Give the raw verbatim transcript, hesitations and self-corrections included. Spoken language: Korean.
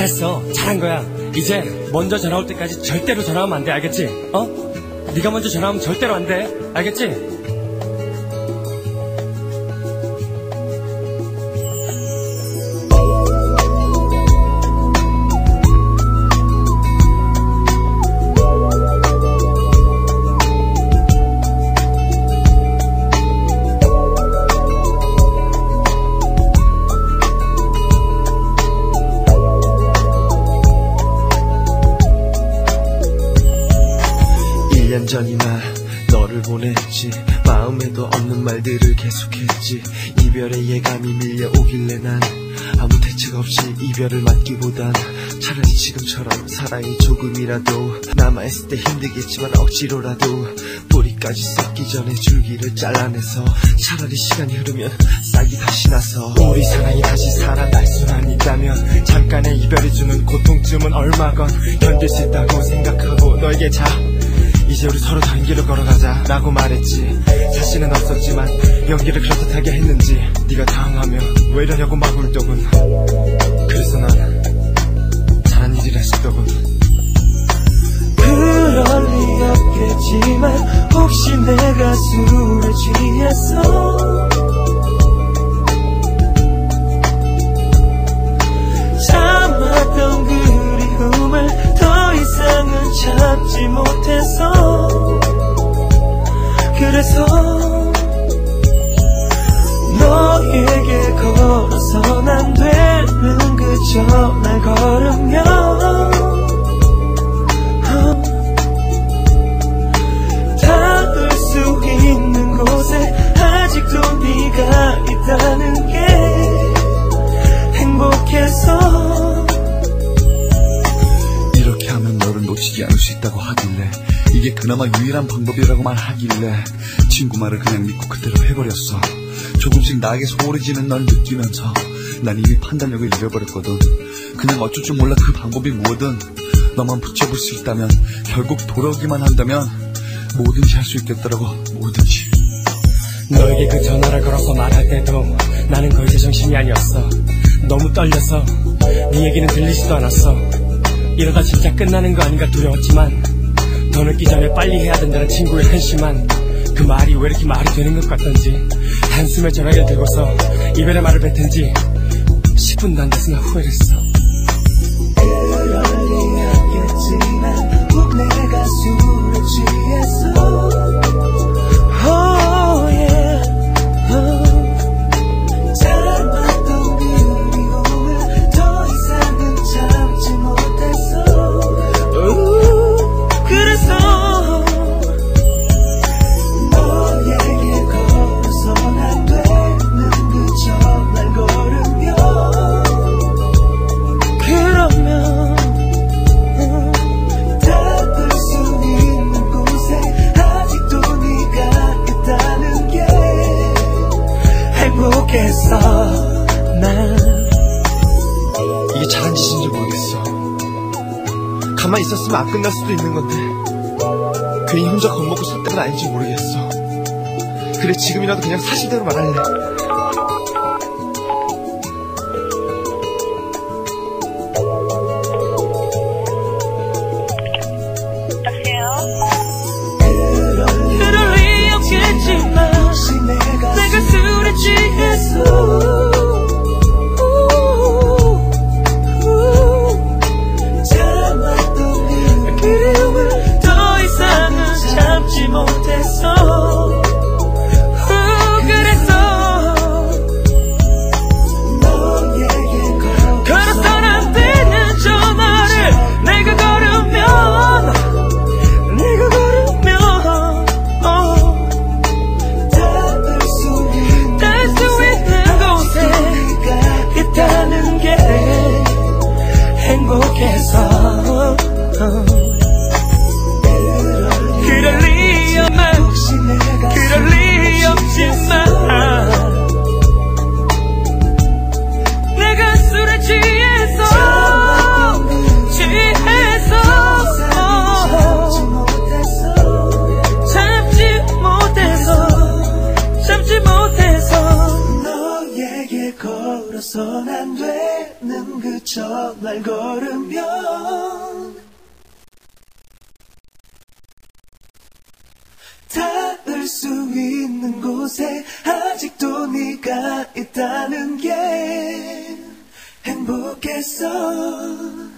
잘했어. 잘한 거야. 이제 먼저 전화 올 때까지 절대로 전화하면 안 돼. 알겠지? 어? 네가 먼저 전화하면 절대로 안 돼. 알겠지? 일 년 전이나 너를 보냈지. 마음에도 없는 말들을 계속했지. 이별의 예감이 밀려오길래 난 아무 대책 없이 이별을 맞기보단 차라리 지금처럼 사랑이 조금이라도 남아있을 때 힘들겠지만 억지로라도 뿌리까지 썩기 전에 줄기를 잘라내서 차라리 시간이 흐르면 싹이 다시 나서 우리 사랑이 다시 살아날 수만 있다면 잠깐의 이별이 주는 고통쯤은 얼마건 견딜 수 있다고 생각하고 너에게 자 이제 우리 서로 다른 길을 걸어가자 라고 말했지. 자신은 없었지만 연기를 그렇듯하게 했는지 네가 당황하면 왜 이러냐고 막 울더군. 그래서 난 잘한 일이라 싶더군. 그럴 리 없겠지만 혹시 내가 술에 취했어? 참았던 그리움을 더 이상은 참지 못해서 그래서 너에게 걸어선 안 되는 그저 날 걸으며 닿을 수 있는 곳에 아직도 네가 있다는 게 행복해서 이렇게 하면 너를 놓치지 않을 수 있다고 하길래 이게 그나마 유일한 방법이라고만 하길래 친구 말을 그냥 믿고 그대로 해버렸어. 조금씩 나에게 소홀해지는 널 느끼면서 난 이미 판단력을 잃어버렸거든. 그냥 어쩔 줄 몰라 그 방법이 뭐든 너만 붙여볼 수 있다면 결국 돌아오기만 한다면 뭐든지 할 수 있겠더라고. 뭐든지. 너에게 그 전화를 걸어서 말할 때도 나는 더 이제 정신이 아니었어. 너무 떨려서 네 얘기는 들리지도 않았어. 이러다 진짜 끝나는 거 아닌가 두려웠지만 더 늦기 전에 빨리 해야 된다는 친구의 한심한 그 말이 왜 이렇게 말이 되는 것 같던지 한숨에 전화기를 들고서 이별의 말을 뱉은지 십 분도 안 돼서 나 후회했어. 그럴 리 없겠지만 꼭 내가 술에 취했어. Oh yeah oh. 참았던 그리움을 더 이상은 참지 못했어. uh, 그래서 너에게 걸어선 안 되는 그저 날 걸으며 그러면 닿을 수 있는 곳에 아직도 네가 있다는 게 행복했어. 난 이게 잘한 짓인지 모르겠어. 가만히 있었으면 안 끝날 수도 있는 건데 괜히 혼자 겁먹고 살 때가 아닌지 모르겠어. 그래 지금이라도 그냥 사실대로 말할래. 그럴 리 없겠지만 내가 술에 취했어. 참았던 그리움을 더 이상은 참지 못했어. 그래서 걸어선 안 되는 그 전날 걸으면 닿을 수 있는 곳에 아직도 네가 있다는 게 행복했어.